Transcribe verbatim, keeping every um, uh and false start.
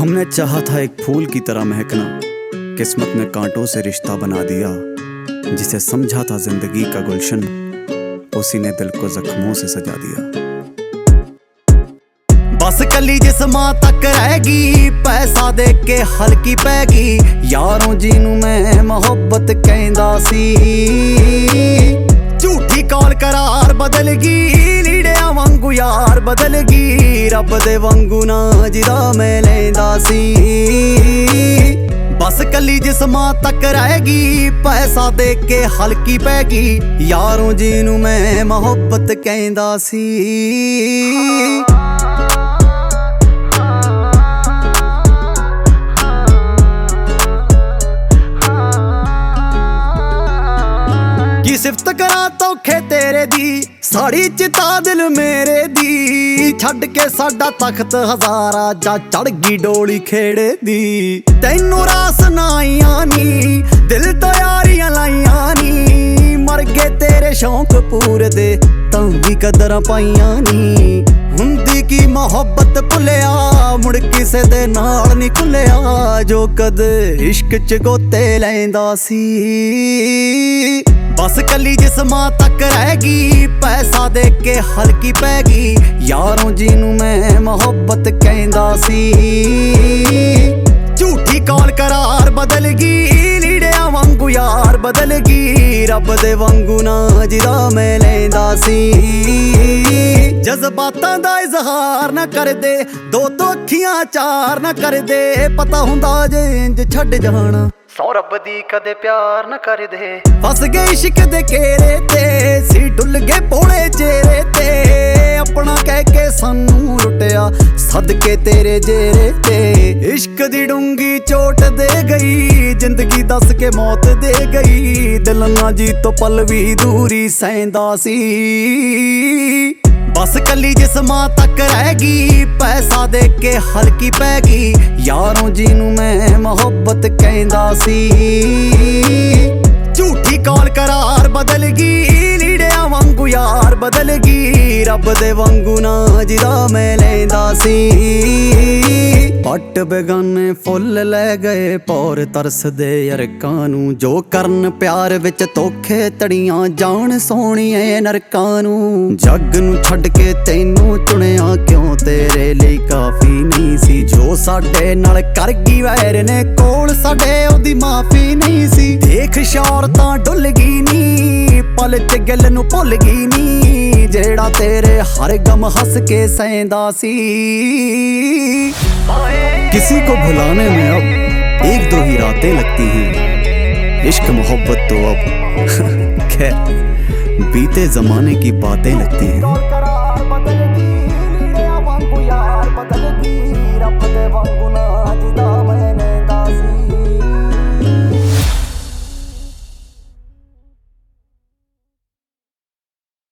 हमने चाहा था एक फूल की तरह महकना, किस्मत ने कांटों से रिश्ता बना दिया। जिसे समझा था जिंदगी का गुलशन, उसी ने दिल को जख्मों से सजा दिया। बस कली जिस्मां तक रहेगी, पैसा दे के हल्की पैगी। यारों जिनू मैं मोहब्बत कहंदा सी, झूठी कॉल करार बदल गई। लीड़ियां वांगू यार बदल गई, रब दे वांगू ना जिदा मैं लैंदा सी। बस कली जिस्मां तक रहेगी, पैसा दे के हल्की पैगी। यारों जिनू मैं मोहब्बत कहंदा सी। की सिफत करा धोखे तेरे दी, साड़ी चिता दिल मेरे दी। छड़ के साडा तख्त हजारा, जा चढ़ गई डोली खेड़े दी। तैनू रास नाइया नी, दिल तो यारियां लाइया नी। मर गए तेरे शौक पूरे दे, तां भी कदर पाइया नी। हुंदी की मोहब्बत भुलिया, मुड़ किसे दे नाल नी खुलिया। जो कद इश्क च गोते लैंदा सी। बस कली जिस्मां तक रहेगी, पैसा दे के हल्की पैगी। यारों जिनू मैं मोहब्बत कहंदा सी, झूठी कॉल करार बदल गई। लीड़ियां वांगू यार बदल गई, रब दे वांगू ना जिदा मैं लैंदा सी। जज्बातां दा इजहार ना कर दे, दो दो अखियां चार ना कर दे। पता हुंदा जे इंज छड्ड जाना, सौ रब दी कदे प्यार न कर दे। फस गए इश्क दे घेरे ते, सी डुल गए भोले चेहरे ते। अपना कह के सानू लुटिया, सदके तेरे जेरे ते। इश्क दी डूंगी चोट दे गई, जिंदगी दस के मौत दे गई। दिल ना जी तो पल भी दूरी सैंदा सी। बस कली जिस्मां तक रहेगी, पैसा दे के हल्की पैगी। यारों जिनू मैं मोहब्बत कहंदा सी, झूठी कॉल करार बदल गई। लीड़ियां वांगू यार बदल गई, रब दे वांगू ना जिदा मैं लैंदा सी। पट बेगाने फुल लै गए, पौर तरस दे अरकां नू। जो करन प्यार विच धोखे तड़ियां, जान सोहणिए नरकां नू। जग नू छड्ड के तैनू चुनिया, क्यों तेरे लिए काफी नहीं सी। जो साडे नाल कर गई वैर ने, कोल साडे ओदी माफी नहीं सी। देख शौर तां डुल गई नी, पल च गल नू भुल गई नी। जेड़ा तेरे हर गम हंस के सैंदा सी। किसी को भुलाने में अब एक दो ही रातें लगती हैं। इश्क मोहब्बत तो अब खैर बीते जमाने की बातें लगती हैं।